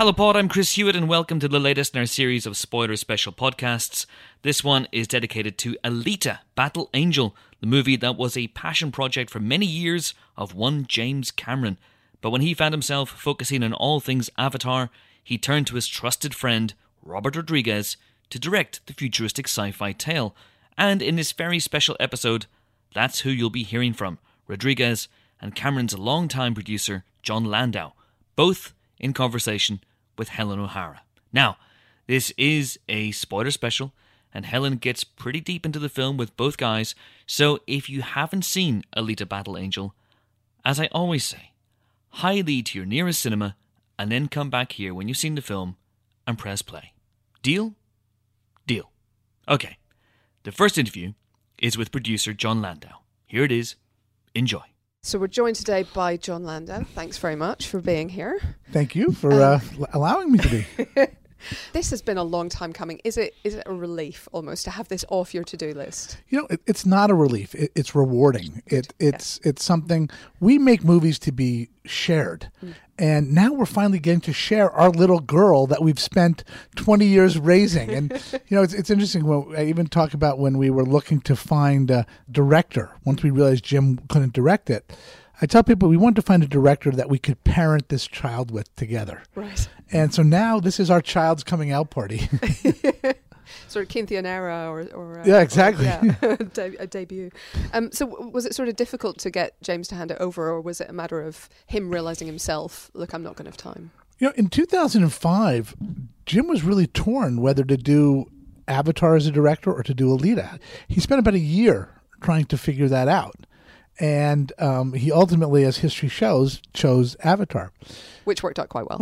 Hello Pod, I'm Chris Hewitt and welcome to the latest in our series of spoiler special podcasts. This one is dedicated to Alita: Battle Angel, the movie that was a passion project for many years of one James Cameron. But when he found himself focusing on all things Avatar, he turned to his trusted friend, Robert Rodriguez, to direct the futuristic sci-fi tale. And in this very special episode, that's who you'll be hearing from, Rodriguez and Cameron's longtime producer, Jon Landau, both in conversation with Helen O'Hara. Now, this is a spoiler special, and Helen gets pretty deep into the film with both guys, so if you haven't seen Alita: Battle Angel, as I always say, hie-thee to your nearest cinema, and then come back here when you've seen the film and press play. Deal? Deal. Okay, the first interview is with producer Jon Landau. Here it is. Enjoy. So we're joined today by Jon Landau. Thanks very much for being here. Thank you for allowing me to be. This has been a long time coming. Is it a relief almost to have this off your to-do list? You know, it's not a relief. It's rewarding. It's something. We make movies to be shared. And now we're finally getting to share our little girl that we've spent 20 years raising. And, you know, it's interesting. I even talk about when we were looking to find a director, once we realized Jim couldn't direct it. I tell people we wanted to find a director that we could parent this child with together. Right. And so now this is our child's coming out party. Sort of Quinceañera or yeah, exactly. A debut. So was it sort of difficult to get James to hand it over, or was it a matter of him realizing himself, look, I'm not going to have time? You know, in 2005, Jim was really torn whether to do Avatar as a director or to do Alita. He spent about a year trying to figure that out. And he ultimately, as history shows, chose Avatar. Which worked out quite well.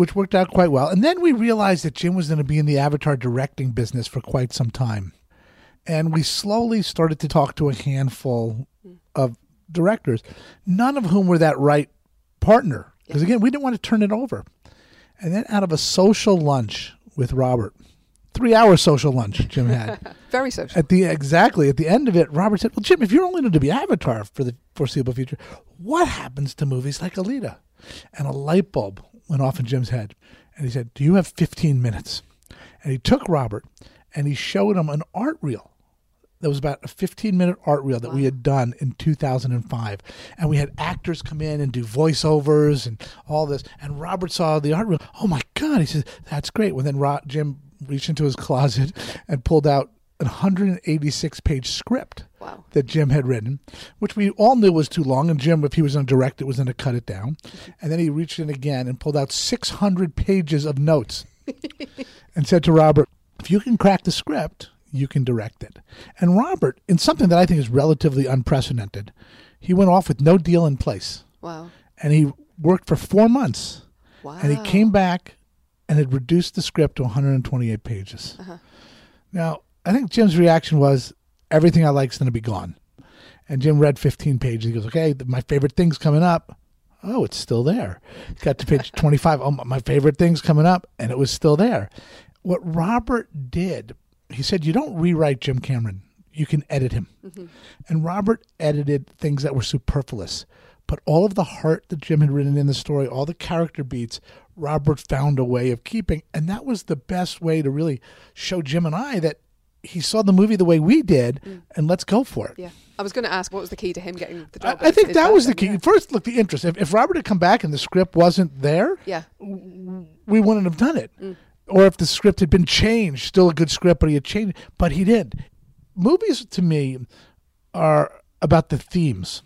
And then we realized that Jim was going to be in the Avatar directing business for quite some time. And we slowly started to talk to a handful of directors, none of whom were that right partner. Because again, we didn't want to turn it over. And then out of a social lunch with Robert, 3-hour social lunch Jim had. Very social. At the end of it, Robert said, well, Jim, if you're only going to be Avatar for the foreseeable future, what happens to movies like Alita? And a light bulb went off in Jim's head. And he said, do you have 15 minutes? And he took Robert and he showed him an art reel. That was about a 15-minute art reel that we had done in 2005. And we had actors come in and do voiceovers and all this. And Robert saw the art reel. Oh, my God. He said, that's great. Well, then Jim reached into his closet and pulled out a 186-page script that Jim had written, which we all knew was too long. And Jim, if he was going to direct it, was going to cut it down. And then he reached in again and pulled out 600 pages of notes and said to Robert, if you can crack the script, you can direct it. And Robert, in something that I think is relatively unprecedented, he went off with no deal in place. Wow. And he worked for 4 months. Wow. And he came back and had reduced the script to 128 pages. Now, I think Jim's reaction was, everything I like is going to be gone. And Jim read 15 pages. He goes, okay, my favorite thing's coming up. Oh, it's still there. He got to page 25. Oh, my favorite thing's coming up. And it was still there. What Robert did, he said, you don't rewrite Jim Cameron. You can edit him. And Robert edited things that were superfluous. But all of the heart that Jim had written in the story, all the character beats, Robert found a way of keeping. And that was the best way to really show Jim and I that he saw the movie the way we did, and let's go for it. Yeah. I was going to ask, what was the key to him getting the job? I think that was the key. Yeah. First, look, the interest. If Robert had come back and the script wasn't there, we wouldn't have done it. Or if the script had been changed, still a good script, but he had changed. But he did. Movies, to me, are about the themes.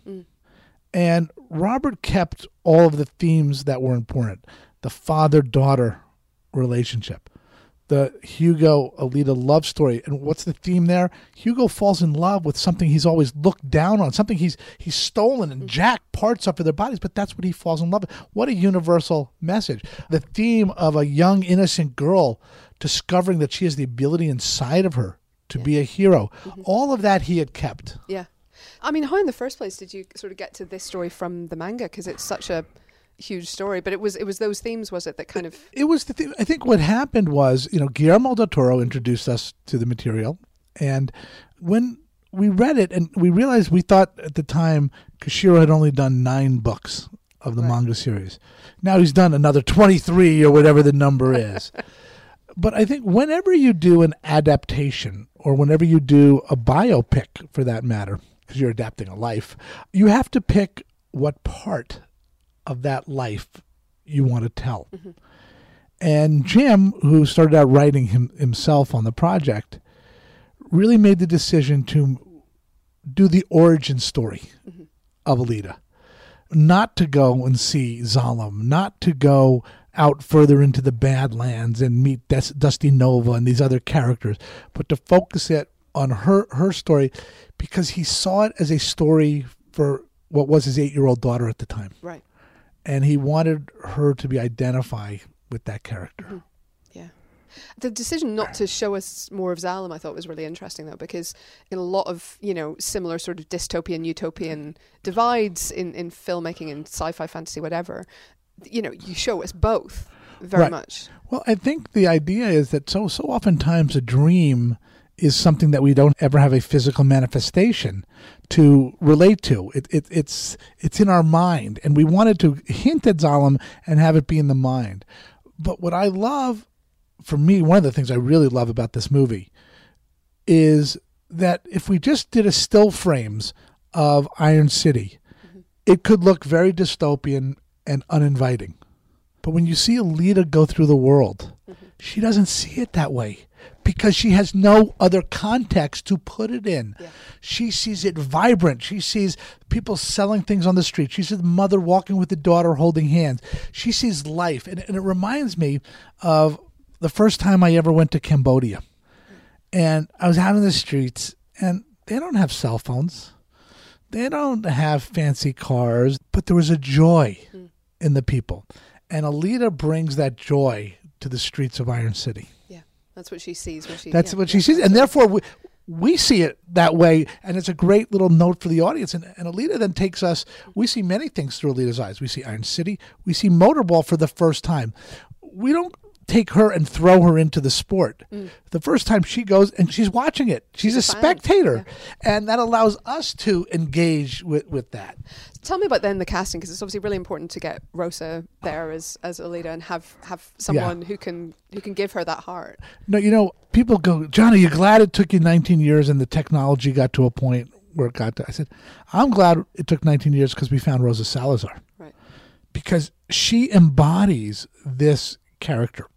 And Robert kept all of the themes that were important. The father-daughter relationship. The Hugo-Alita love story. And what's the theme there? Hugo falls in love with something he's always looked down on, something he's stolen and jacked parts of their bodies, but that's what he falls in love with. What a universal message. The theme of a young, innocent girl discovering that she has the ability inside of her to be a hero. All of that he had kept. Yeah. I mean, how in the first place did you sort of get to this story from the manga? Because it's such a huge story, but it was those themes, was it, that kind of... It was the theme. I think what happened was, Guillermo del Toro introduced us to the material, and when we read it, and we realized, we thought at the time Koshiro had only done 9 books of the Right. manga series. Now he's done another 23 or whatever the number is. But I think whenever you do an adaptation or whenever you do a biopic, for that matter, because you're adapting a life, you have to pick what part of that life you want to tell. Mm-hmm. And Jim, who started out writing himself on the project, really made the decision to do the origin story Mm-hmm. of Alita. Not to go and see Zalem, not to go out further into the Badlands and meet Dusty Nova and these other characters, but to focus it on her story, because he saw it as a story for what was his 8-year-old daughter at the time. Right. And he wanted her to be identified with that character. Yeah. The decision not to show us more of Zalem, I thought, was really interesting, though, because in a lot of, similar sort of dystopian, utopian divides in filmmaking and sci-fi, fantasy, whatever, you show us both very Right. much. Well, I think the idea is that so oftentimes a dream is something that we don't ever have a physical manifestation to relate to. It's in our mind, and we wanted to hint at Zalem and have it be in the mind. But what I love, for me, one of the things I really love about this movie is that if we just did a still frames of Iron City, it could look very dystopian and uninviting. But when you see Alita go through the world, she doesn't see it that way because she has no other context to put it in. Yeah. She sees it vibrant. She sees people selling things on the street. She sees the mother walking with the daughter holding hands. She sees life. And it reminds me of the first time I ever went to Cambodia. And I was out in the streets, and they don't have cell phones. They don't have fancy cars, but there was a joy in the people. And Alita brings that joy to the streets of Iron City. Yeah. That's what she sees when she... That's yeah, what she yeah, sees. And therefore, we see it that way. And it's a great little note for the audience. And Alita then takes us, we see many things through Alita's eyes. We see Iron City. We see Motorball for the first time. We don't take her and throw her into the sport. The first time she goes and she's watching it. She's a fan. spectator. And that allows us to engage with that. Tell me about then the casting, because it's obviously really important to get Rosa there as Alita and have someone who can give her that heart. No, people go, John, are you glad it took you 19 years and the technology got to a point where it got to... I said, I'm glad it took 19 years because we found Rosa Salazar. Right. Because she embodies this character.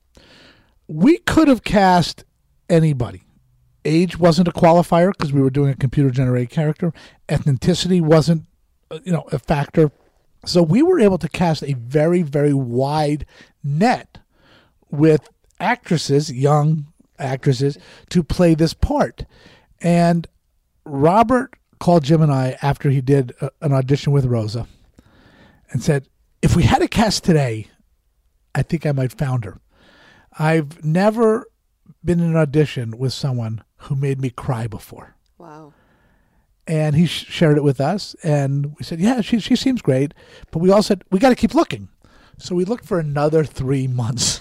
We could have cast anybody. Age wasn't a qualifier because we were doing a computer-generated character. Ethnicity wasn't, a factor. So we were able to cast a very, very wide net with actresses, young actresses, to play this part. And Robert called Jim and I after he did an audition with Rosa and said, if we had a cast today, I think I might found her. I've never been in an audition with someone who made me cry before. Wow. And he shared it with us, and we said, yeah, she seems great. But we all said, we got to keep looking. So we looked for another 3 months.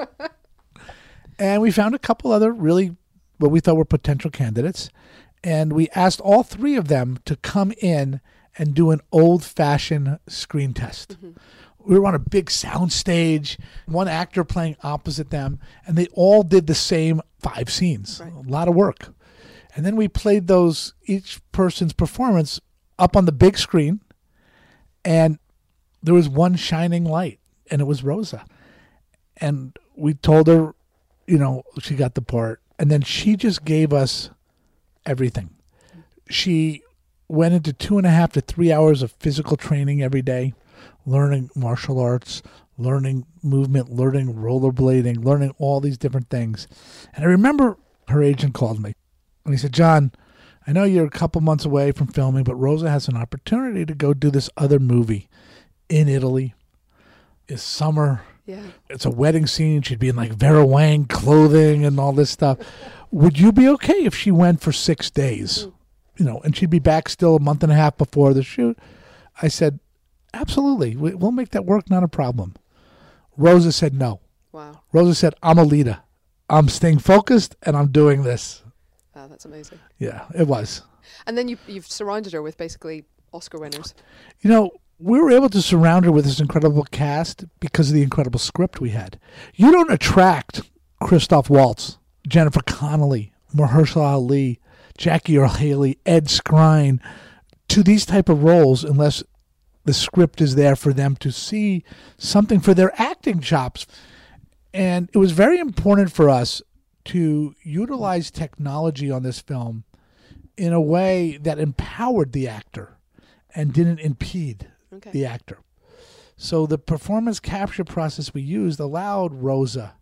And we found a couple other really what we thought were potential candidates. And we asked all 3 of them to come in and do an old-fashioned screen test. We were on a big sound stage, one actor playing opposite them, and they all did the same 5 scenes. Right. A lot of work. And then we played each person's performance up on the big screen, and there was one shining light, and it was Rosa. And we told her, she got the part, and then she just gave us everything. She went into 2.5 to 3 hours of physical training every day, learning martial arts, learning movement, learning rollerblading, learning all these different things. And I remember her agent called me and he said, John, I know you're a couple months away from filming, but Rosa has an opportunity to go do this other movie in Italy. It's summer. Yeah. It's a wedding scene. She'd be in like Vera Wang clothing and all this stuff. Would you be okay if she went for 6 days? And she'd be back still a month and a half before the shoot. I said, absolutely. We'll make that work. Not a problem. Rosa said no. Wow. Rosa said, I'm Alita. I'm staying focused and I'm doing this. Wow, that's amazing. Yeah, it was. And then you've surrounded her with basically Oscar winners. we were able to surround her with this incredible cast because of the incredible script we had. You don't attract Christoph Waltz, Jennifer Connelly, Mahershala Ali, Jackie Earle Haley, Ed Skrein to these type of roles unless the script is there for them to see something for their acting chops. And it was very important for us to utilize technology on this film in a way that empowered the actor and didn't impede the actor. So the performance capture process we used allowed Rosa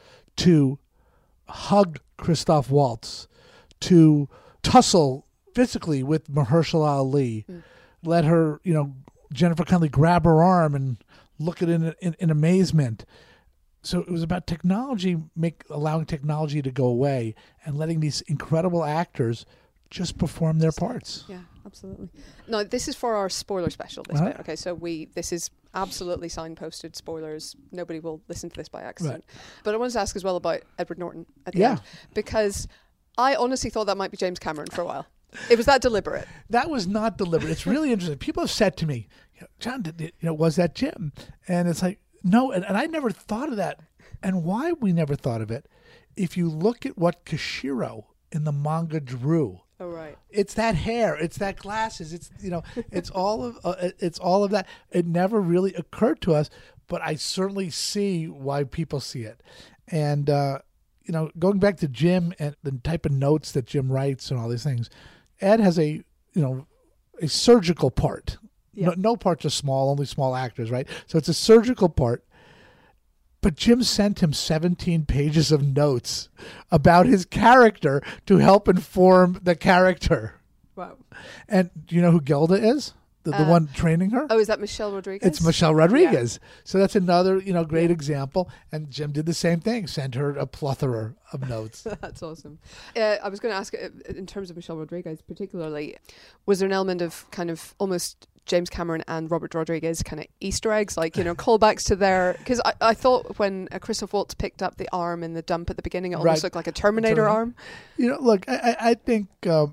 to hug Christoph Waltz, to tussle physically with Mahershala Ali, let her, Jennifer Connelly grab her arm and look at it in amazement. So it was about technology, allowing technology to go away and letting these incredible actors just perform their parts. Yeah, absolutely. No, this is for our spoiler special. This bit. Okay, so this is absolutely signposted spoilers. Nobody will listen to this by accident. Right. But I wanted to ask as well about Edward Norton at the end, because I honestly thought that might be James Cameron for a while. It was that deliberate. That was not deliberate. It's really interesting. People have said to me, John, was that Jim? And it's like, no, and I never thought of that. And why we never thought of it, if you look at what Kishiro in the manga drew, oh right, it's that hair, it's that glasses, it's all of that. It never really occurred to us, but I certainly see why people see it. And going back to Jim and the type of notes that Jim writes and all these things, Ed has a surgical part. Yep. No parts are small, only small actors, right? So it's a surgical part. But Jim sent him 17 pages of notes about his character to help inform the character. Wow. And do you know who Gelda is? The one training her? Oh, is that Michelle Rodriguez? It's Michelle Rodriguez. Yeah. So that's another, great example. And Jim did the same thing, sent her a plethora of notes. That's awesome. I was going to ask, in terms of Michelle Rodriguez particularly, was there an element of kind of almost James Cameron and Robert Rodriguez kind of Easter eggs, like, callbacks to their... Because I thought when Christoph Waltz picked up the arm in the dump at the beginning, it almost looked like a Terminator arm. Look, I think...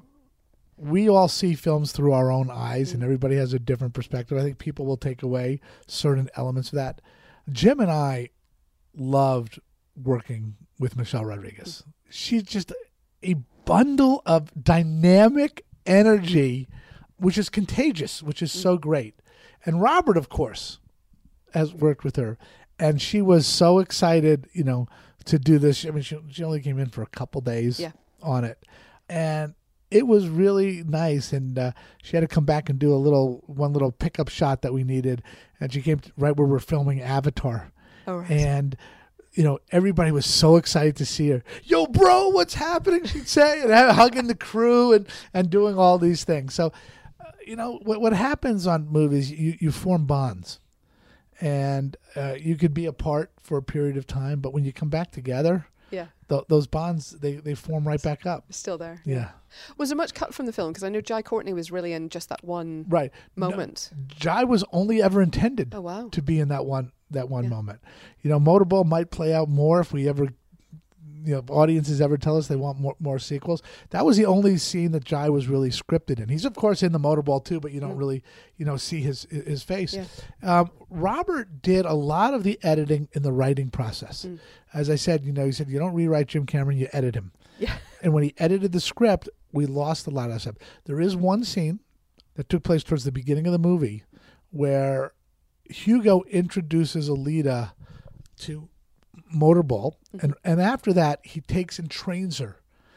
we all see films through our own eyes, and everybody has a different perspective. I think people will take away certain elements of that. Jim and I loved working with Michelle Rodriguez. She's just a bundle of dynamic energy, which is contagious, which is so great. And Robert, of course, has worked with her, and she was so excited, to do this. I mean, she only came in for a couple days on it, and it was really nice, and she had to come back and do one little pickup shot that we needed, and she came right where we're filming Avatar. Oh, right. And, everybody was so excited to see her. Yo, bro, what's happening, she'd say, and hugging the crew and doing all these things. So, what happens on movies, you form bonds, and you could be apart for a period of time, but when you come back together... Yeah, those bonds, they form right back up. Still there. Yeah. Was there much cut from the film? Because I know Jai Courtney was really in just that one moment. No, Jai was only ever intended to be in that one moment. Motorball might play out more if we ever, audiences ever tell us they want more sequels. That was the only scene that Jai was really scripted in. He's of course in the Motorball too, but you don't really, see his face. Yeah. Robert did a lot of the editing in the writing process. As I said, he said, you don't rewrite Jim Cameron, you edit him. Yeah. And when he edited the script, we lost a lot of stuff. There is one scene that took place towards the beginning of the movie where Hugo introduces Alita to Motorball, and after that, he takes and trains her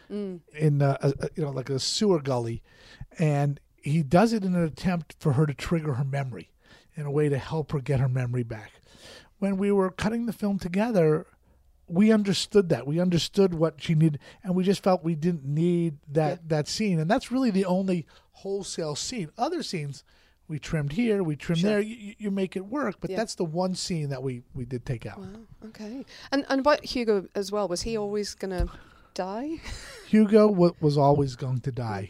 in like a sewer gully, and he does it in an attempt for her to trigger her memory in a way to help her get her memory back. When we were cutting the film together, we understood that. We understood what she needed, and we just felt we didn't need that scene. And that's really the only wholesale scene. Other scenes, we trimmed here, we trimmed there. You make it work, but that's the one scene that we did take out. Wow, okay. And about Hugo as well, was he always going to die? Hugo was always going to die.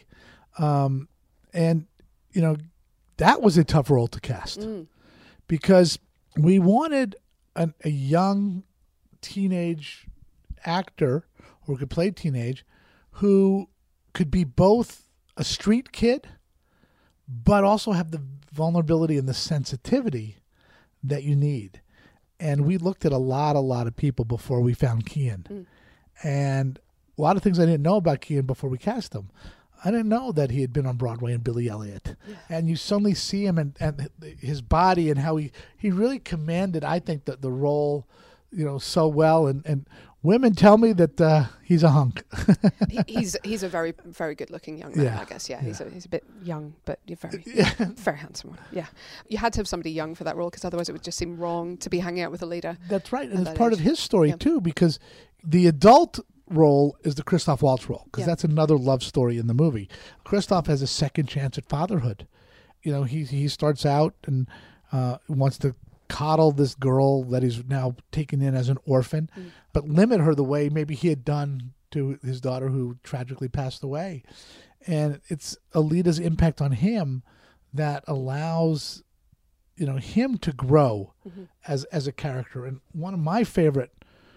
And, that was a tough role to cast because we wanted a young teenage actor who could play teenage who could be both a street kid but also have the vulnerability and the sensitivity that you need. And we looked at a lot of people before we found Kean. And a lot of things I didn't know about Kean before we cast him. I didn't know that he had been on Broadway in Billy Elliot. Yeah. And you suddenly see him and his body and how he really commanded, I think, the role, so well. And women tell me that he's a hunk. he's a very, very good-looking young man, I guess. Yeah, he's a bit young, but very, very handsome one. Yeah, you had to have somebody young for that role because otherwise it would just seem wrong to be hanging out with Alita. That's right, and it's part of his story too, because the adult role is the Christoph Waltz role, because that's another love story in the movie. Christoph has a second chance at fatherhood. He starts out and wants to coddle this girl that he's now taken in as an orphan, but limit her the way maybe he had done to his daughter who tragically passed away. And it's Alita's impact on him that allows him to grow as a character. And one of my favorite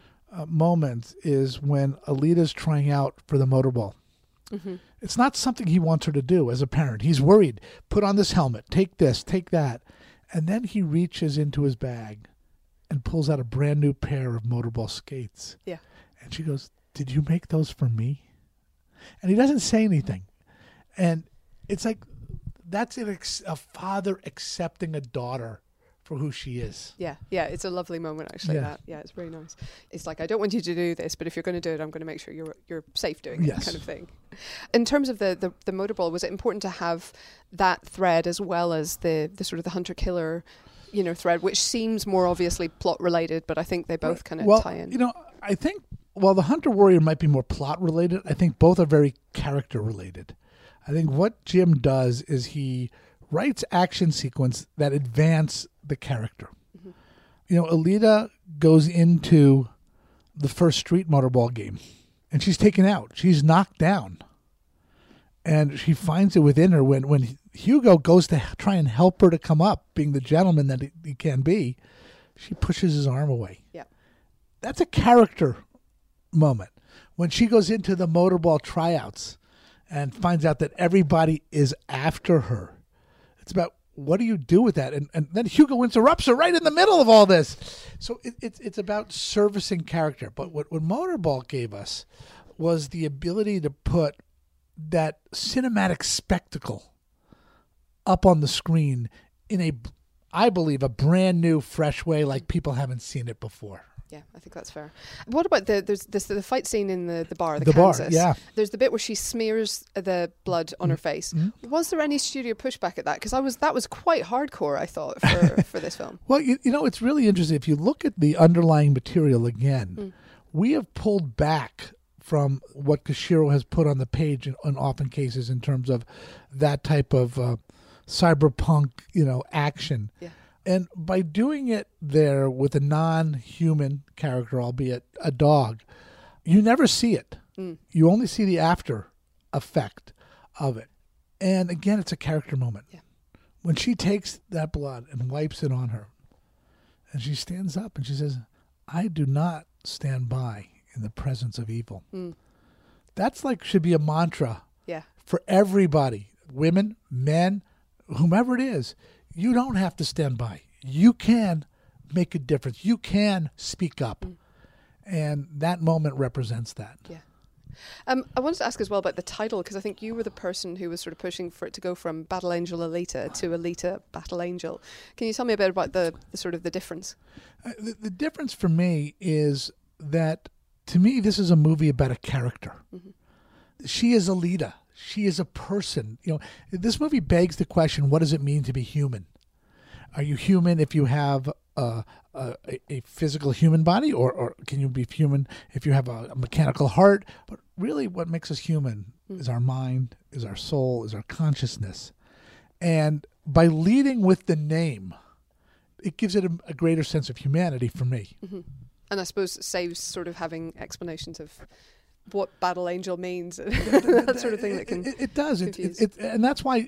moments is when Alita's trying out for the motorball. It's not something he wants her to do as a parent. He's worried. Put on this helmet. Take this. Take that. And then he reaches into his bag and pulls out a brand new pair of motorball skates. Yeah. And she goes, "Did you make those for me?" And he doesn't say anything. And it's like that's a father accepting a daughter for who she is. Yeah, it's a lovely moment actually. Yeah, it's very nice. It's like, I don't want you to do this, but if you're going to do it, I'm going to make sure you're safe doing it, kind of thing. In terms of the motorball, was it important to have that thread as well as the sort of the hunter killer, thread, which seems more obviously plot related, but I think they both kind of tie in. I think while the hunter warrior might be more plot related, I think both are very character related. I think what Jim does is he writes action sequence that advance the character. Alita goes into the first street motorball game and she's taken out. She's knocked down. And she finds it within her when Hugo goes to try and help her to come up, being the gentleman that he can be, she pushes his arm away. Yeah. That's a character moment. When she goes into the motorball tryouts and finds out that everybody is after her, it's about, what do you do with that? And then Hugo interrupts her right in the middle of all this. So it's about servicing character. But what Motorball gave us was the ability to put that cinematic spectacle up on the screen in I believe, a brand new, fresh way, like people haven't seen it before. Yeah, I think that's fair. What about there's the fight scene in the bar, the Kansas? Bar, yeah. There's the bit where she smears the blood on her face. Mm-hmm. Was there any studio pushback at that? Because that was quite hardcore, I thought, for this film. Well, it's really interesting. If you look at the underlying material again, we have pulled back from what Koshiro has put on the page in often cases in terms of that type of cyberpunk, action. Yeah. And by doing it there with a non-human character, albeit a dog, you never see it. You only see the after effect of it. And again, it's a character moment. Yeah. When she takes that blood and wipes it on her, and she stands up and she says, "I do not stand by in the presence of evil." That's should be a mantra for everybody, women, men, whomever it is. You don't have to stand by. You can make a difference. You can speak up. And that moment represents that. Yeah. I wanted to ask as well about the title, because I think you were the person who was sort of pushing for it to go from Battle Angel Alita to Alita Battle Angel. Can you tell me a bit about the sort of the difference? The difference for me is that, to me, this is a movie about a character. She is Alita. She is a person. This movie begs the question, what does it mean to be human? Are you human if you have a physical human body, or can you be human if you have a mechanical heart? But really what makes us human is our mind, is our soul, is our consciousness. And by leading with the name, it gives it a greater sense of humanity for me. And I suppose it saves sort of having explanations of what Battle Angel means, that sort of thing that can it does. And that's why,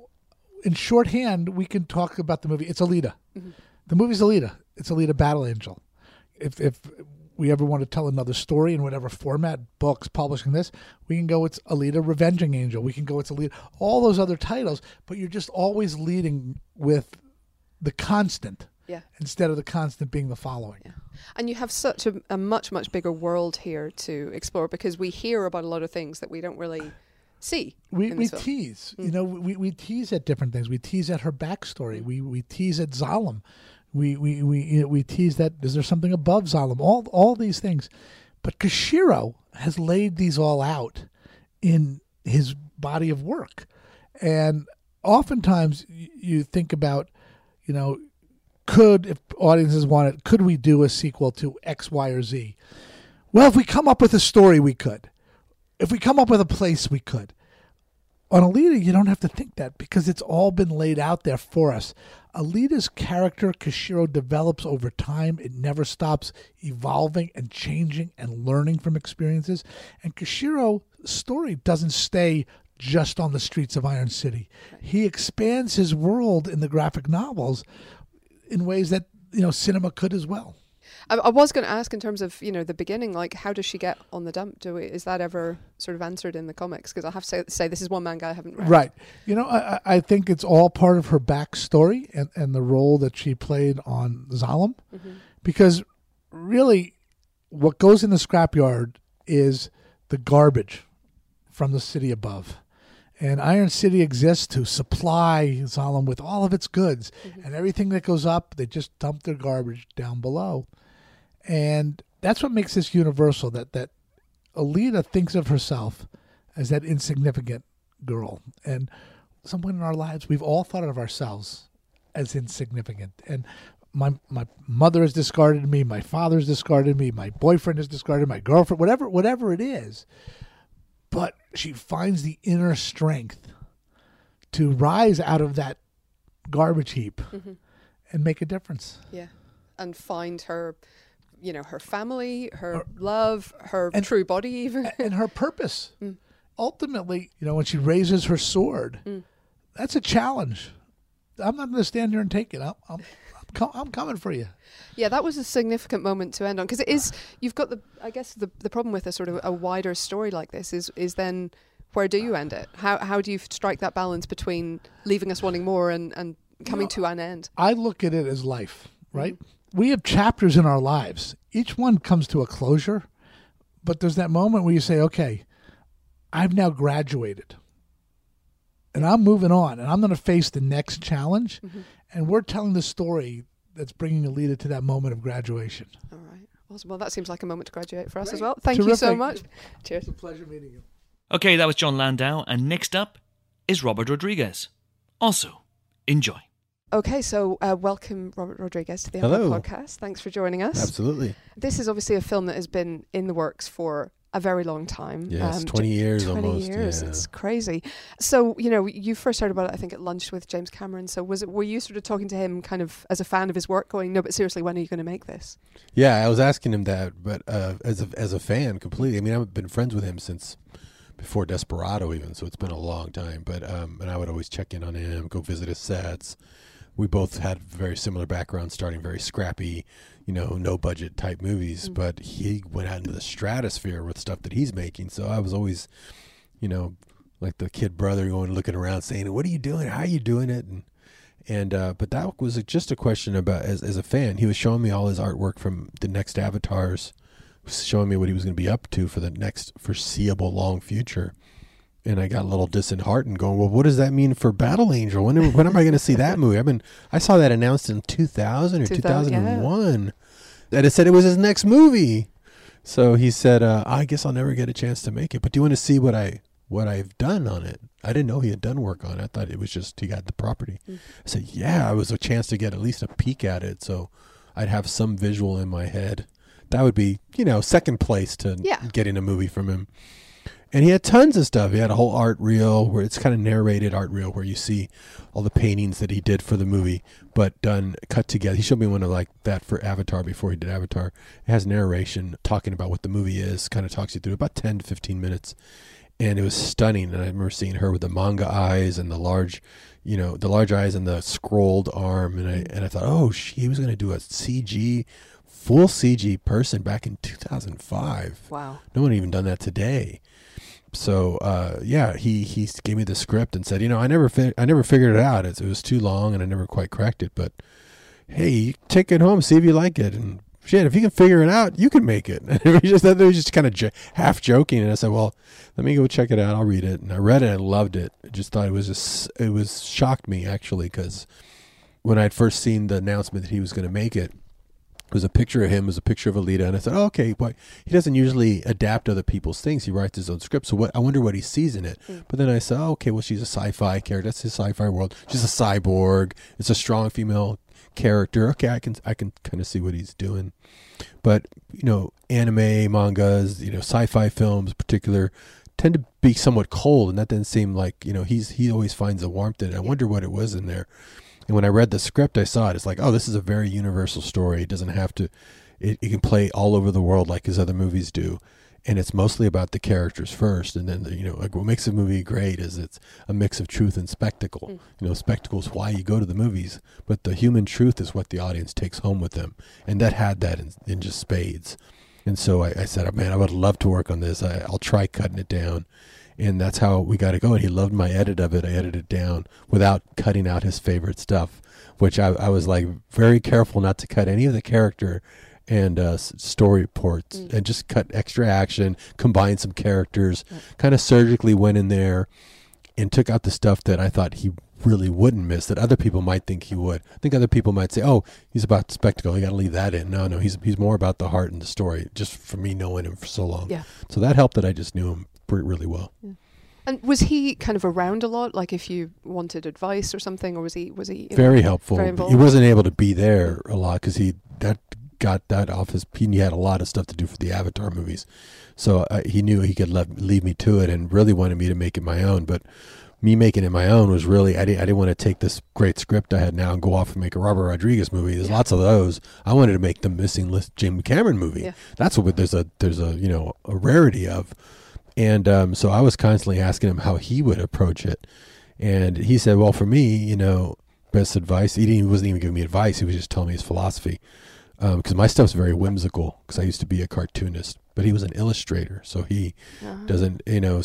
in shorthand, we can talk about the movie. It's Alita. The movie's Alita. It's Alita Battle Angel. If we ever want to tell another story in whatever format, books, publishing this, we can go, it's Alita Revenging Angel. We can go, it's Alita, all those other titles, but you're just always leading with the constant instead of the constant being the following. Yeah. And you have such a much, much bigger world here to explore, because we hear about a lot of things that we don't really see. We tease. You know, we tease at different things. We tease at her backstory. We tease at Zalem. We tease that, is there something above Zalem? All these things. But Koshiro has laid these all out in his body of work. And oftentimes you think about, you know, if audiences want it, could we do a sequel to X, Y, or Z? Well, if we come up with a story, we could. If we come up with a place, we could. On Alita, you don't have to think that, because it's all been laid out there for us. Alita's character, Koshiro, develops over time. It never stops evolving and changing and learning from experiences. And Koshiro's story doesn't stay just on the streets of Iron City. He expands his world in the graphic novels in ways that, you know, cinema could as well. I was going to ask, in terms of, you know, the beginning, like, how does she get on the dump? Is that ever sort of answered in the comics? Because I have to say this is one manga I haven't read. Right. You know, I think it's all part of her backstory and the role that she played on Zalem. Mm-hmm. Because really, what goes in the scrapyard is the garbage from the city above. And Iron City exists to supply Zalem with all of its goods. Mm-hmm. And everything that goes up, they just dump their garbage down below. And that's what makes this universal, that Alita thinks of herself as that insignificant girl. And someone in our lives, we've all thought of ourselves as insignificant. And my mother has discarded me, my father's discarded me, my boyfriend has discarded my girlfriend, whatever it is. But she finds the inner strength to rise out of that garbage heap and make a difference. Yeah. And find her, you know, her family, her love, her true body even. And her purpose. Ultimately, you know, when she raises her sword, that's a challenge. I'm not going to stand here and take it. I'm coming for you. Yeah, that was a significant moment to end on, because it is, you've got the problem with a sort of a wider story like this is then, where do you end it? How do you strike that balance between leaving us wanting more and coming to an end? I look at it as life, right? We have chapters in our lives. Each one comes to a closure, but there's that moment where you say, okay, I've now graduated and I'm moving on and I'm going to face the next challenge. And we're telling the story that's bringing Alita to that moment of graduation. All right. Awesome. Well, that seems like a moment to graduate for us as well. Thank you so much. Cheers. It's a pleasure meeting you. Okay, that was John Landau, and next up is Robert Rodriguez. Also, enjoy. Okay, so welcome, Robert Rodriguez, to the Hello. Amber Podcast. Thanks for joining us. Absolutely. This is obviously a film that has been in the works for a very long time. Yes, 20 years 20 almost. 20 years, yeah. It's crazy. So, you know, you first heard about it, I think, at lunch with James Cameron. So were you sort of talking to him kind of as a fan of his work, going, no, but seriously, when are you going to make this? Yeah, I was asking him that, but as a fan, completely. I mean, I've been friends with him since before Desperado even, so it's been a long time. But and I would always check in on him, go visit his sets. We both had very similar backgrounds, starting very scrappy, you know, no budget type movies, but he went out into the stratosphere with stuff that he's making. So I was always, you know, like the kid brother going looking around saying, what are you doing? How are you doing it? And but that was just a question about, as a fan, he was showing me all his artwork from the next Avatars, showing me what he was going to be up to for the next foreseeable long future. And I got a little disheartened going, well, what does that mean for Battle Angel? When am I going to see that movie? I saw that announced in 2000 or 2001. And it said it was his next movie. So he said, I guess I'll never get a chance to make it. But do you want to see what I've done on it? I didn't know he had done work on it. I thought it was just he got the property. I said, yeah, it was a chance to get at least a peek at it. So I'd have some visual in my head. That would be, you know, second place to getting a movie from him. And he had tons of stuff. He had a whole art reel where it's kind of narrated art reel where you see all the paintings that he did for the movie, but cut together. He showed me one of like that for Avatar before he did Avatar. It has narration talking about what the movie is, kind of talks you through about 10 to 15 minutes. And it was stunning. And I remember seeing her with the manga eyes and the large eyes and the scrolled arm. And I thought, he was going to do a CG full CG person back in 2005. Wow. No one even done that today. So he gave me the script and said, I never figured it out. It was too long and I never quite cracked it. But hey, you take it home, see if you like it, and shit, if you can figure it out, you can make it. And it was just kind of half joking. And I said, well, let me go check it out. I'll read it. And I read it. I loved it. I just thought it was shocked me actually, because when I'd first seen the announcement that he was going to make it, it was a picture of him, it was a picture of Alita, and I said, okay, boy, he doesn't usually adapt other people's things. He writes his own script, so I wonder what he sees in it. But then I said, okay, well, she's a sci-fi character. That's his sci-fi world. She's a cyborg. It's a strong female character. Okay, I can kind of see what he's doing. But, anime, mangas, sci-fi films in particular tend to be somewhat cold, and that didn't seem like, he always finds a warmth in it. I wonder what it was in there. And when I read the script, I saw it. It's like, oh, this is a very universal story. It doesn't have to, it can play all over the world like his other movies do. And it's mostly about the characters first. And then, like what makes a movie great is it's a mix of truth and spectacle. Spectacle is why you go to the movies, but the human truth is what the audience takes home with them. And that had that in just spades. And so I said, man, I would love to work on this. I'll try cutting it down. And that's how we got to go. And he loved my edit of it. I edited it down without cutting out his favorite stuff, which I was like very careful not to cut any of the character and story reports and just cut extra action, combined some characters, kind of surgically went in there and took out the stuff that I thought he really wouldn't miss that other people might think he would. I think other people might say, oh, he's about spectacle. You got to leave that in. No, he's more about the heart and the story, just for me knowing him for so long. Yeah. So that helped that I just knew him really well. Yeah. And was he kind of around a lot? Like if you wanted advice or something, or was he very helpful? Very he wasn't able to be there a lot because he got that off his. He had a lot of stuff to do for the Avatar movies, so he knew he could leave me to it, and really wanted me to make it my own. But me making it my own was really I didn't want to take this great script I had now and go off and make a Robert Rodriguez movie. There's lots of those. I wanted to make the missing list James Cameron movie. Yeah. That's what there's a a rarity of. And so I was constantly asking him how he would approach it. And he said, well, for me, best advice, he wasn't even giving me advice. He was just telling me his philosophy. Because my stuff's very whimsical, because I used to be a cartoonist. But he was an illustrator, so he doesn't,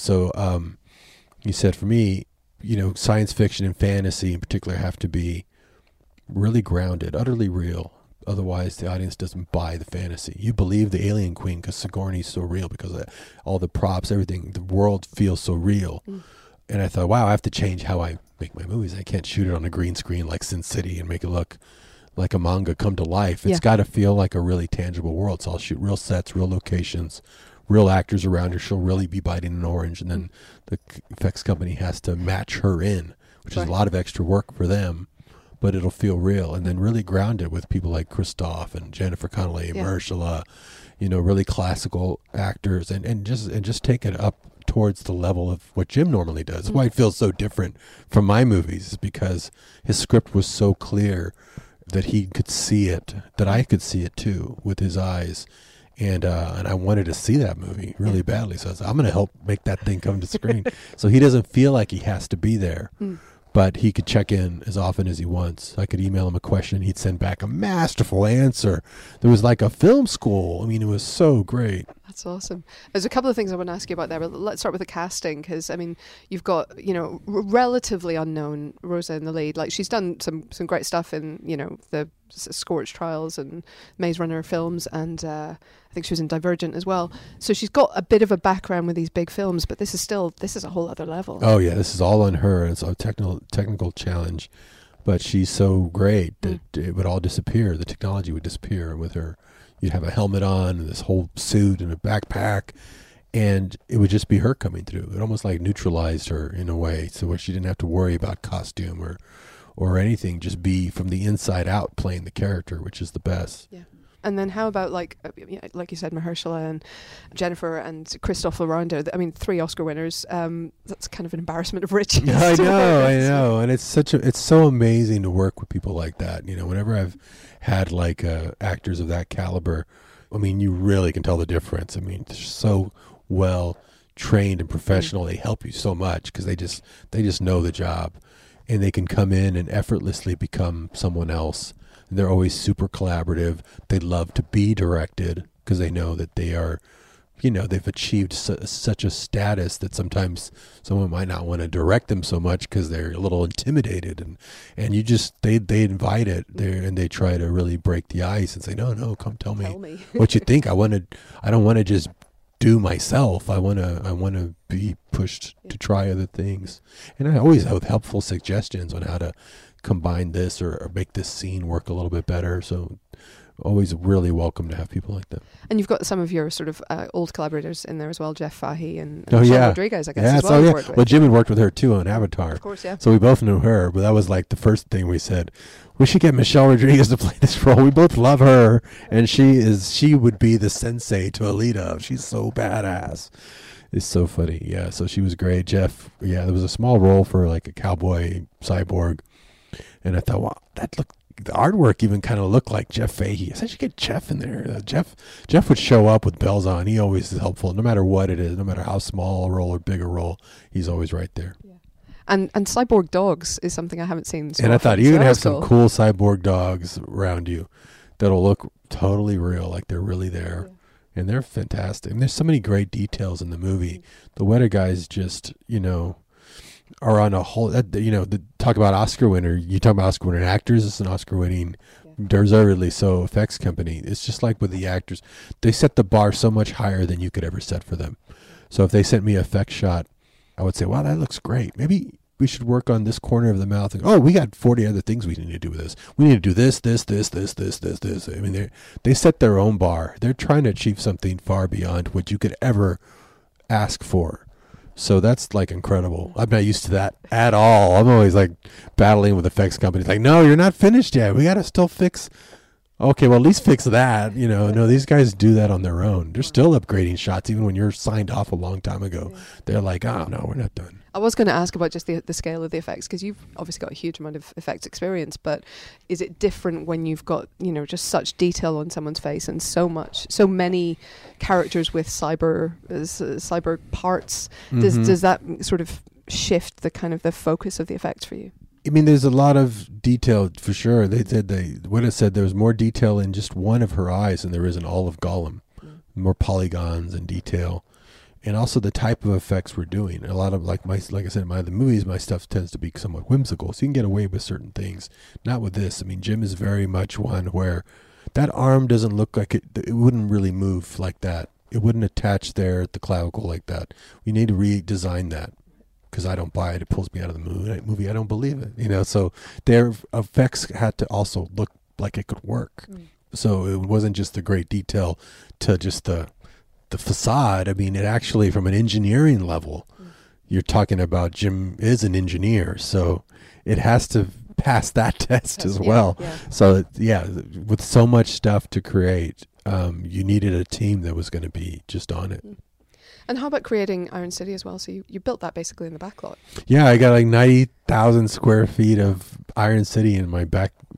So he said, for me, science fiction and fantasy in particular have to be really grounded, utterly real. Otherwise, the audience doesn't buy the fantasy. You believe the Alien Queen because Sigourney's so real, because of all the props, everything. The world feels so real. And I thought, wow, I have to change how I make my movies. I can't shoot it on a green screen like Sin City and make it look like a manga come to life. It's got to feel like a really tangible world. So I'll shoot real sets, real locations, real actors around her. She'll really be biting an orange. And then the effects company has to match her in, which is a lot of extra work for them. But it'll feel real, and then really grounded with people like Christoph and Jennifer Connelly, Mahershala, really classical actors, and just take it up towards the level of what Jim normally does. That's why it feels so different from my movies, is because his script was so clear that he could see it, that I could see it too with his eyes. And I wanted to see that movie really badly. So I was like, I'm going to help make that thing come to screen. So he doesn't feel like he has to be there. But he could check in as often as he wants. I could email him a question. He'd send back a masterful answer. There was like a film school. I mean, it was so great. That's awesome. There's a couple of things I want to ask you about there, but let's start with the casting, because, I mean, you've got, relatively unknown Rosa in the lead. Like, she's done some great stuff in, the Scorch Trials and Maze Runner films, and I think she was in Divergent as well. So she's got a bit of a background with these big films, but this is a whole other level. Oh yeah, this is all on her. It's a technical challenge, but she's so great that it would all disappear. The technology would disappear, and with her, you'd have a helmet on and this whole suit and a backpack, and it would just be her coming through. It almost like neutralized her in a way, so where she didn't have to worry about costume or anything, just be from the inside out playing the character, which is the best. Yeah. And then how about, like you said, Mahershala and Jennifer and Christoph around. I mean, 3 Oscar winners. That's kind of an embarrassment of riches. I know. And it's so amazing to work with people like that. Whenever I've had like actors of that caliber, I mean, you really can tell the difference. I mean, they're so well trained and professional. They help you so much because they just know the job. And they can come in and effortlessly become someone else. They're always super collaborative. They love to be directed because they know that they are, they've achieved such a status that sometimes someone might not want to direct them so much because they're a little intimidated, and you just they invite it there, and they try to really break the ice and say, no, come tell me what you think. I don't want to just do myself. I want to be pushed to try other things, and I always have helpful suggestions on how to combine this or make this scene work a little bit better. So always really welcome to have people like that. And you've got some of your sort of old collaborators in there as well, Jeff Fahey and Michelle Rodriguez, I guess, as well. Well, Jim had worked with her too on Avatar. Of course, yeah. So we both knew her, but that was like the first thing we said. We should get Michelle Rodriguez to play this role. We both love her, and she would be the sensei to Alita. She's so badass. It's so funny. Yeah, so she was great. Jeff, there was a small role for like a cowboy cyborg, and I thought, wow, the artwork even kind of looked like Jeff Fahey. I said, I should get Jeff in there. Jeff would show up with bells on. He always is helpful, no matter what it is, no matter how small a role or big a role. He's always right there. Yeah. And cyborg dogs is something I haven't seen. So and I thought you're gonna have some cool cyborg dogs around you that'll look totally real, like they're really there, and they're fantastic. And there's so many great details in the movie. The Weta guys just are on a whole. Talk about Oscar winner. You talk about Oscar winning actors. It's an Oscar winning, deservedly so, effects company. It's just like with the actors, they set the bar so much higher than you could ever set for them. So if they sent me an effect shot, I would say, wow, that looks great. Maybe we should work on this corner of the mouth. And, we got 40 other things we need to do with this. We need to do this. I mean, they set their own bar. They're trying to achieve something far beyond what you could ever ask for. So that's like incredible. I'm not used to that at all. I'm always like battling with effects companies. Like, no, you're not finished yet. We got to still fix. Okay, well, at least fix that. No, these guys do that on their own. They're still upgrading shots even when you're signed off a long time ago. Yeah. They're like, oh, no, we're not done. I was going to ask about just the scale of the effects, because you've obviously got a huge amount of effects experience, but is it different when you've got, just such detail on someone's face and so many characters with cyber parts? Does that sort of shift the kind of the focus of the effects for you? I mean, there's a lot of detail for sure. Weta said there was more detail in just one of her eyes than there is in all of Gollum. More polygons and detail. And also the type of effects we're doing. A lot of, like I said, in the movies, my stuff tends to be somewhat whimsical. So you can get away with certain things. Not with this. I mean, Jim is very much one where that arm doesn't look like it wouldn't really move like that. It wouldn't attach there at the clavicle like that. We need to redesign that. Because I don't buy it. It pulls me out of the movie. I don't believe it. So their effects had to also look like it could work. So it wasn't just the great detail to just the facade. I mean, it actually, from an engineering level, you're talking about Jim is an engineer. So it has to pass that test as well. Yeah. So, with so much stuff to create, you needed a team that was going to be just on it. And how about creating Iron City as well? So you built that basically in the back lot. Yeah, I got like 90,000 square feet of Iron City in my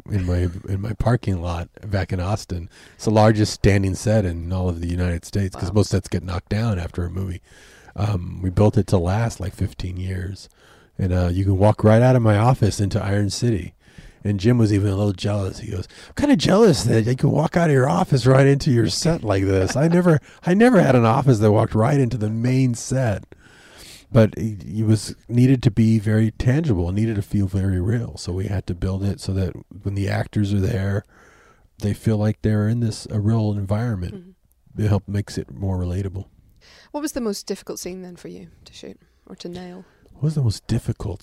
my parking lot back in Austin. It's the largest standing set in all of the United States because most sets get knocked down after a movie. We built it to last like 15 years, and you can walk right out of my office into Iron City. And Jim was even a little jealous. He goes, I'm kind of jealous that you can walk out of your office right into your set like this. I never had an office that walked right into the main set. But it needed to be very tangible, needed to feel very real. So we had to build it so that when the actors are there, they feel like they're in a real environment. It helps makes it more relatable. What was the most difficult scene then for you to shoot or to nail? What was the most difficult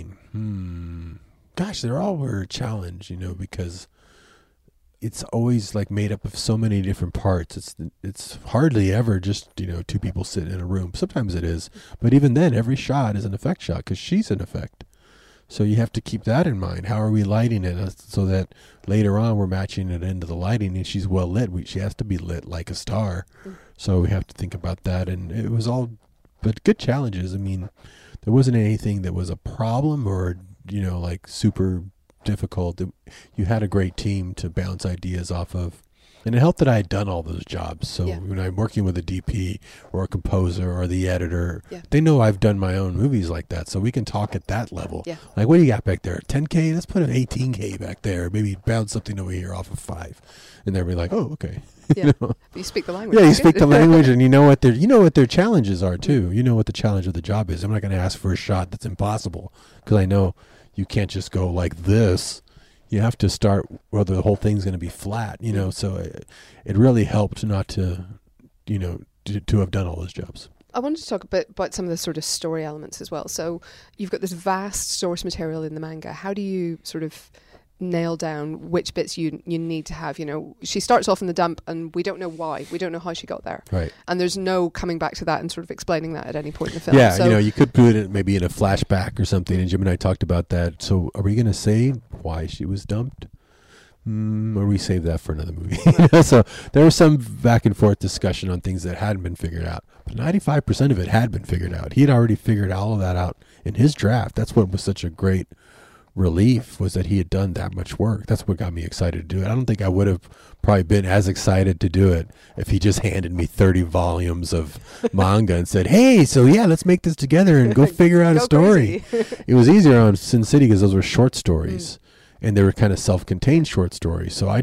scene? Gosh, they're all a challenge, because it's always like made up of so many different parts. It's hardly ever just, two people sitting in a room. Sometimes it is. But even then, every shot is an effect shot because she's an effect. So you have to keep that in mind. How are we lighting it so that later on we're matching it into the lighting and she's well lit. She has to be lit like a star. So we have to think about that. And it was all, but good challenges. I mean, there wasn't anything that was a problem or like super difficult. You had a great team to bounce ideas off of, And it helped that I had done all those jobs. So Yeah. when I'm working with a DP or a composer or the editor, Yeah. they know I've done my own movies like that. So we can talk at that level. Yeah. Like, what do you got back there? 10K? Let's put an 18K back there. Maybe bounce something over here off of 5. And they'll be like, oh, okay. Yeah. But you speak the language. Yeah, you That's speak good. the language, and you know what their challenges are too. You know what the challenge of the job is. I'm not going to ask for a shot that's impossible, because I know you can't just go like this. You have to start where the whole thing's going to be flat. So it really helped not to, to have done all those jobs. I wanted to talk a bit about some of the sort of story elements as well. So you've got this vast source material in the manga. How do you sort of nail down which bits you need to have? She starts off in the dump and we don't know why. We don't know how she got there. Right. And there's no coming back to that and sort of explaining that at any point in the film. Yeah, So, you could put it maybe in a flashback or something, and Jim and I talked about that. So are we going to say why she was dumped? Or we save that for another movie? So there was some back and forth discussion on things that hadn't been figured out. But 95% of it had been figured out. He had already figured all of that out in his draft. That's what was such a great relief, was that he had done that much work. That's what got me excited to do it. I don't think I would have probably been as excited to do it if he just handed me 30 volumes of manga and said, hey, so yeah, let's make this together and go figure out a Go story. crazy. It was easier on Sin City because those were short stories and they were kind of self-contained short stories. So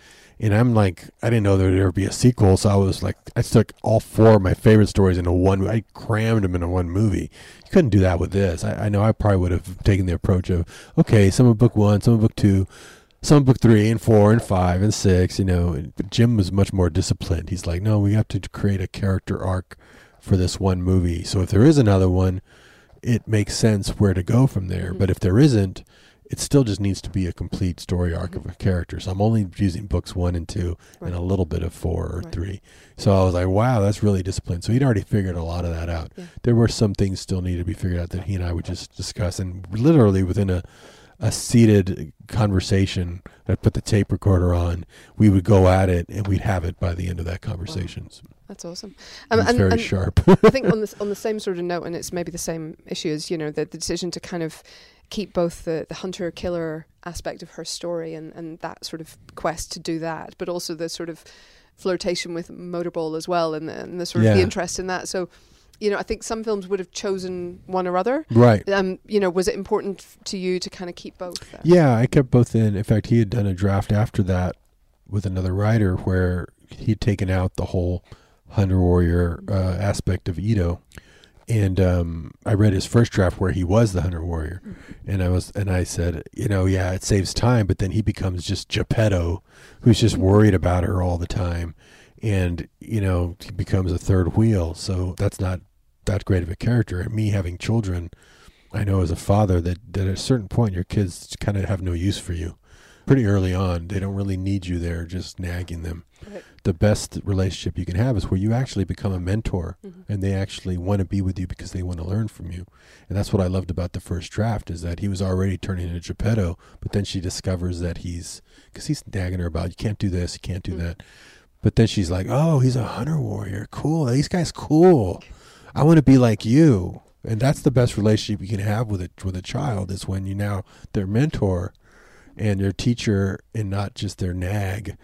I'm like, I didn't know there would ever be a sequel. So I was like, I took all 4 of my favorite stories into one. I crammed them into one movie. You couldn't do that with this. I know I probably would have taken the approach of, okay, some of book 1, some of book 2, some of book 3 and 4 and 5 and 6, But Jim was much more disciplined. He's like, no, we have to create a character arc for this one movie. So if there is another one, it makes sense where to go from there. But if there isn't, it still just needs to be a complete story arc of a character. So I'm only using books 1 and 2 and a little bit of 4 or 3. So I was like, wow, that's really disciplined. So he'd already figured a lot of that out. Yeah. There were some things still needed to be figured out that he and I would just discuss. And literally within a seated conversation, I'd put the tape recorder on, we would go at it and we'd have it by the end of that conversation. Wow. That's awesome. It's very sharp. I think on the same sort of note, and it's maybe the same issue as, the decision to kind of keep both the hunter-killer aspect of her story and that sort of quest to do that, but also the sort of flirtation with Motorball as well, and the sort of the interest in that. So, I think some films would have chosen one or other. Right. Was it important to you to kind of keep both there? Yeah, I kept both in. In fact, he had done a draft after that with another writer where he'd taken out the whole Hunter Warrior aspect of Ito. And I read his first draft where he was the Hunter Warrior, and I said, yeah, it saves time, but then he becomes just Geppetto, who's just worried about her all the time, and he becomes a third wheel. So that's not that great of a character. And me having children, I know as a father that at a certain point your kids kind of have no use for you. Pretty early on, they don't really need you there, just nagging them. Right. The best relationship you can have is where you actually become a mentor, and they actually want to be with you because they want to learn from you. And that's what I loved about the first draft, is that he was already turning into Geppetto, but then she discovers that because he's nagging her about, you can't do this, you can't do that. But then she's like, oh, he's a Hunter Warrior. Cool. These guys cool. I want to be like you. And that's the best relationship you can have with a child, is when you now their mentor and your teacher and not just their nag,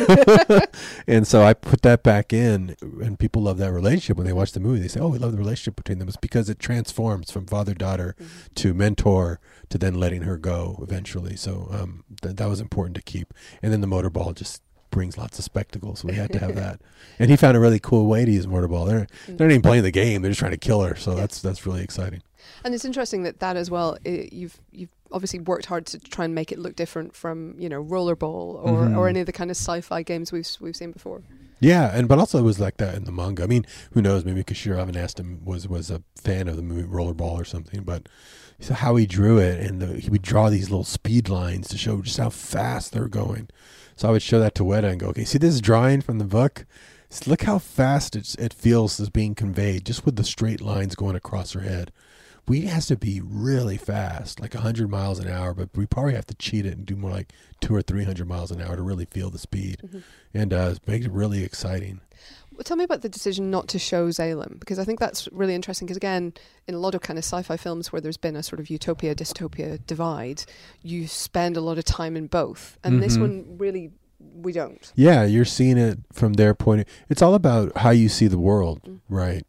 And so I put that back in, and people love that relationship. When they watch the movie, they say, oh, we love the relationship between them. It's because it transforms from father-daughter to mentor to then letting her go eventually. So that was important to keep. And then the Motorball just brings lots of spectacles, so we had to have that. And he found a really cool way to use Motorball. They're not even playing the game, they're just trying to kill her. So that's really exciting. And it's interesting that as well, you've obviously worked hard to try and make it look different from Rollerball or any of the kind of sci-fi games we've seen before. Yeah, but also it was like that in the manga. I mean, who knows? Maybe Kishiro, I haven't asked him, was a fan of the movie Rollerball or something, but how he drew it, and he would draw these little speed lines to show just how fast they're going. So I would show that to Weta and go, okay, see this drawing from the book? Look how fast it feels as being conveyed, just with the straight lines going across her head. We has to be really fast, like 100 miles an hour, but we probably have to cheat it and do more like 200 or 300 miles an hour to really feel the speed, and make it really exciting. Well, tell me about the decision not to show Zalem, because I think that's really interesting, because again, in a lot of kind of sci-fi films where there's been a sort of utopia-dystopia divide, you spend a lot of time in both, and this one really we don't. Yeah, you're seeing it from their point of, it's all about how you see the world, right?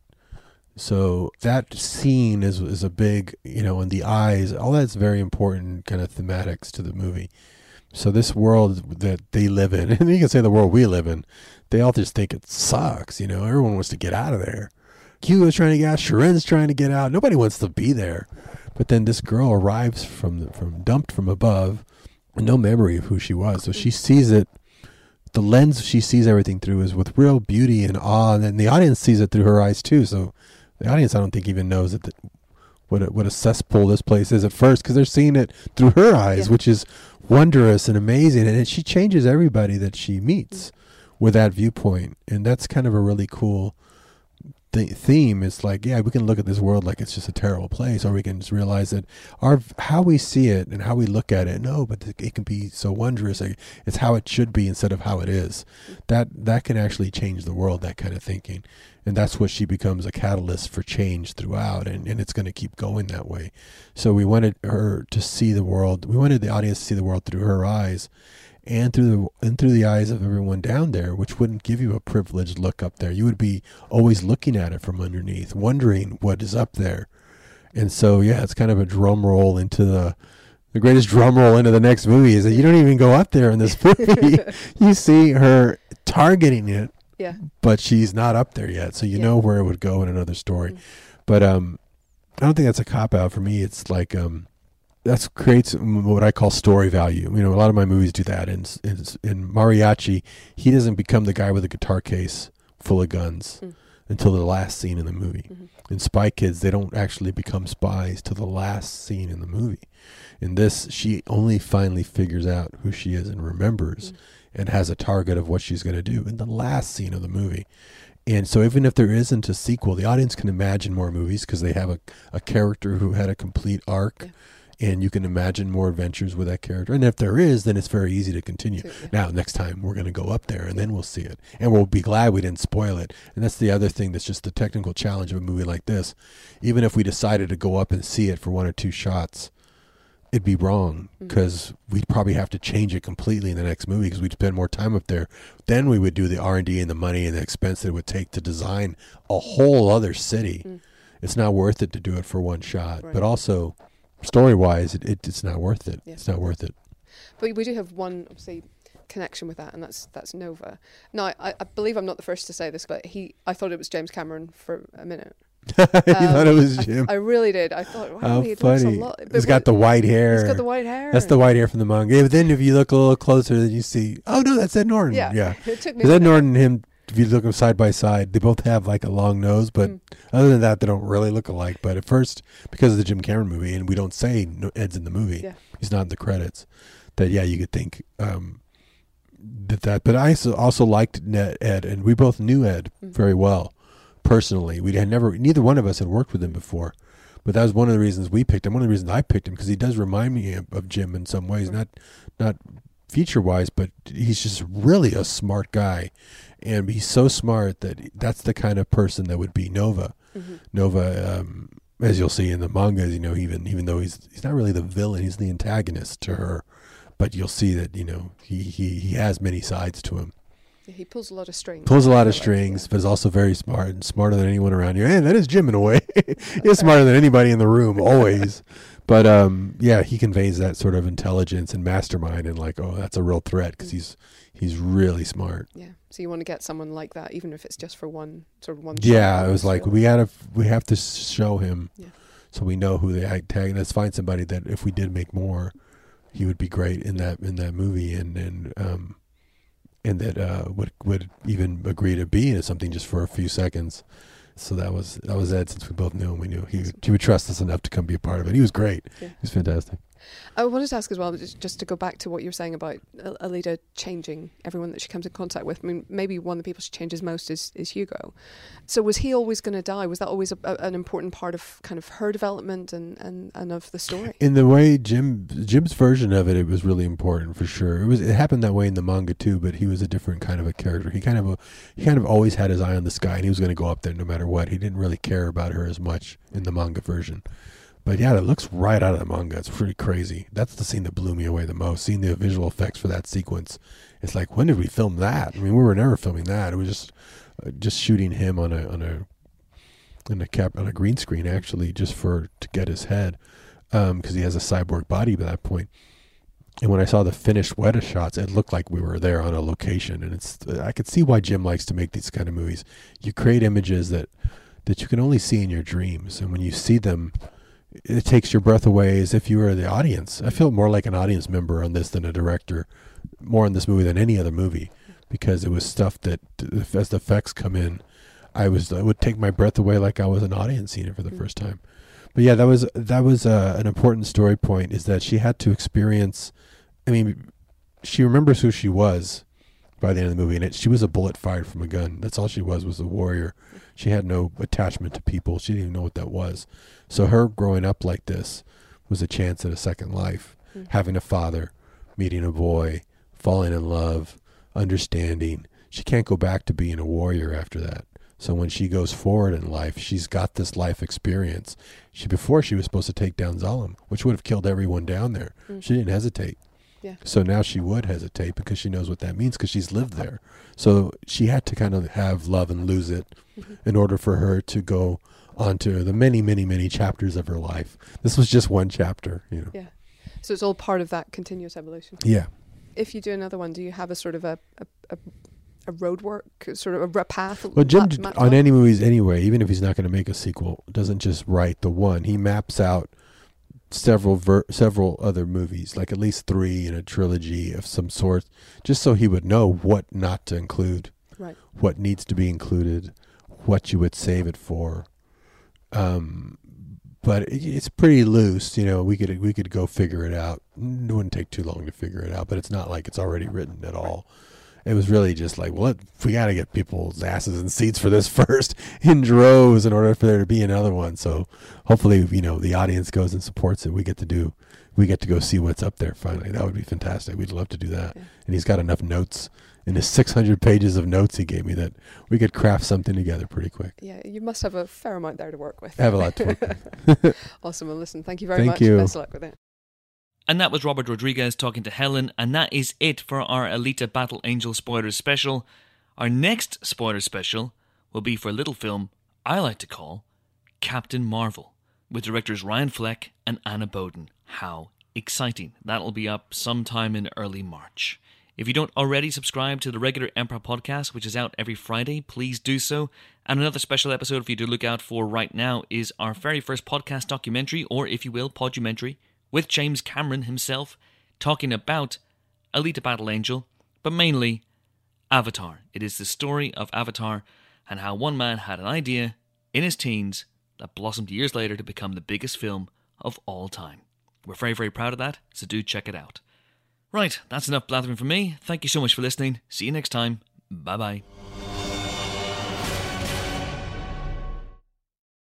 So that scene is a big, in the eyes, all that's very important kind of thematics to the movie. So this world that they live in, and you can say the world we live in, they all just think it sucks, everyone wants to get out of there. Q is trying to get out, Sharon's trying to get out, nobody wants to be there. But then this girl arrives from dumped from above, and no memory of who she was. So she sees it, the lens she sees everything through is with real beauty and awe, and then the audience sees it through her eyes too. So the audience, I don't think, even knows that what a cesspool this place is at first, because they're seeing it through her eyes, which is wondrous and amazing. And she changes everybody that she meets with that viewpoint, and that's kind of a really cool theme. It's like, we can look at this world like it's just a terrible place, or we can just realize that how we see it and how we look at it, but it can be so wondrous. It's how it should be instead of how it is. That can actually change the world, that kind of thinking. And that's what she becomes, a catalyst for change throughout, and it's going to keep going that way. So we wanted her to see the world. We wanted the audience to see the world through her eyes, and through the eyes of everyone down there, which wouldn't give you a privileged look up there. You would be always looking at it from underneath, wondering what is up there. And so, it's kind of a drum roll into the greatest drum roll into the next movie, is that you don't even go up there in this movie. You see her targeting it, but she's not up there yet. So you know where it would go in another story. But I don't think that's a cop-out for me. It's like... that creates what I call story value. A lot of my movies do that. In Mariachi, he doesn't become the guy with a guitar case full of guns until the last scene in the movie. In Spy Kids, they don't actually become spies till the last scene in the movie. In this, she only finally figures out who she is and remembers and has a target of what she's going to do in the last scene of the movie. And so even if there isn't a sequel, the audience can imagine more movies because they have a character who had a complete arc. And you can imagine more adventures with that character. And if there is, then it's very easy to continue. Now, next time, we're going to go up there, and then we'll see it. And we'll be glad we didn't spoil it. And that's the other thing that's just the technical challenge of a movie like this. Even if we decided to go up and see it for one or two shots, it'd be wrong, because we'd probably have to change it completely in the next movie, because we'd spend more time up there. Then we would do the R&D and the money and the expense that it would take to design a whole other city. It's not worth it to do it for one shot. But also... story-wise, it's not worth it. It's not worth it. But we do have one, obviously, connection with that, and that's Nova. Now, I believe I'm not the first to say this, but I thought it was James Cameron for a minute. You thought it was Jim? I really did. I thought, wow, how he funny. looks a lot. He's got the white hair. He's got the white hair. That's the white hair from the manga. But then if you look a little closer, then you see, oh, no, that's Ed Norton. Yeah. It took me Ed Norton and him, if you look them side by side, they both have like a long nose, but other than that, they don't really look alike. But at first, because of the Jim Cameron movie, and we don't say Ed's in the movie, he's not in the credits, that, you could think that. But I also liked Ed, and we both knew Ed very well, personally. We had neither one of us had worked with him before. But that was one of the reasons we picked him. One of the reasons I picked him, because he does remind me of Jim in some ways, not feature-wise, but he's just really a smart guy. And he's so smart that's the kind of person that would be Nova. Nova, as you'll see in the mangas, even though he's not really the villain, he's the antagonist to her. But you'll see that, he has many sides to him. Yeah, he pulls a lot of strings. But is also very smart, and smarter than anyone around you. And that is Jim in a way. He's smarter than anybody in the room, always. But he conveys that sort of intelligence and mastermind, and like, oh, that's a real threat, because he's really smart. Yeah. So you want to get someone like that, even if it's just for one shot. Yeah, it was like we have to show him, so we know who the antagonist. Find somebody that if we did make more, he would be great in that movie, and that would even agree to be in something just for a few seconds. So that was Ed, since we both knew him. We knew he would trust us enough to come be a part of it. He was great. Yeah. He was fantastic. I wanted to ask as well, just to go back to what you were saying about Alita changing everyone that she comes in contact with. I mean, maybe one of the people she changes most is Hugo. So was he always going to die? Was that always an important part of kind of her development and of the story? In the way Jim's version of it was really important for sure. It happened that way in the manga too, but he was a different kind of a character. He kind of always had his eye on the sky, and he was going to go up there no matter what. He didn't really care about her as much in the manga version. But yeah, that looks right out of the manga. It's pretty crazy. That's the scene that blew me away the most, seeing the visual effects for that sequence It's like, when did we film that? I mean, we were never filming that. It was just shooting him on a green screen, actually, just to get his head, because he has a cyborg body by that point. And when I saw the finished Weta shots, it looked like we were there on a location. And I could see why Jim likes to make these kind of movies. You create images that you can only see in your dreams. And when you see them, it takes your breath away as if you were the audience. I feel more like an audience member on this than a director, more on this movie than any other movie, because it was stuff that, as the effects come in, I would take my breath away like I was an audience seeing it for the first time. But yeah, that was an important story point, is that she had to experience. I mean, she remembers who she was by the end of the movie, and she was a bullet fired from a gun. That's all she was a warrior. She had no attachment to people. She didn't even know what that was. So her growing up like this was a chance at a second life, having a father, meeting a boy, falling in love, understanding. She can't go back to being a warrior after that. So when she goes forward in life, she's got this life experience. Before she was supposed to take down Zalem, which would have killed everyone down there. She didn't hesitate. Yeah. So now she would hesitate because she knows what that means, because she's lived there. So she had to kind of have love and lose it in order for her to go on to the many, many, many chapters of her life. This was just one chapter, Yeah. So it's all part of that continuous evolution. Yeah. If you do another one, do you have a sort of a road work, sort of a path? Well, Jim, on any movies anyway, even if he's not going to make a sequel, doesn't just write the one. He maps out several other movies, like at least 3 in a trilogy of some sort, just so he would know what not to include, right? What needs to be included, what you would save it for. But it's pretty loose, we could go figure it out. It wouldn't take too long to figure it out, but it's not like it's already written at all. It was really just like, well, we got to get people's asses in seats for this first in droves in order for there to be another one. So hopefully, the audience goes and supports it. We get to go see what's up there finally. That would be fantastic. We'd love to do that. Yeah. And he's got enough notes in his 600 pages of notes he gave me that we could craft something together pretty quick. Yeah, you must have a fair amount there to work with. I have a lot to work with. Awesome. Well, listen, thank you very much. You. Best of luck with it. And that was Robert Rodriguez talking to Helen, and that is it for our Alita Battle Angel spoilers special. Our next spoiler special will be for a little film I like to call Captain Marvel, with directors Ryan Fleck and Anna Boden. How exciting. That'll be up sometime in early March. If you don't already subscribe to the regular Empire podcast, which is out every Friday, please do so. And another special episode for you to look out for right now is our very first podcast documentary, or if you will, podumentary, with James Cameron himself, talking about Alita Battle Angel, but mainly Avatar. It is the story of Avatar and how one man had an idea in his teens that blossomed years later to become the biggest film of all time. We're very, very proud of that, so do check it out. Right, that's enough blathering from me. Thank you so much for listening. See you next time. Bye-bye.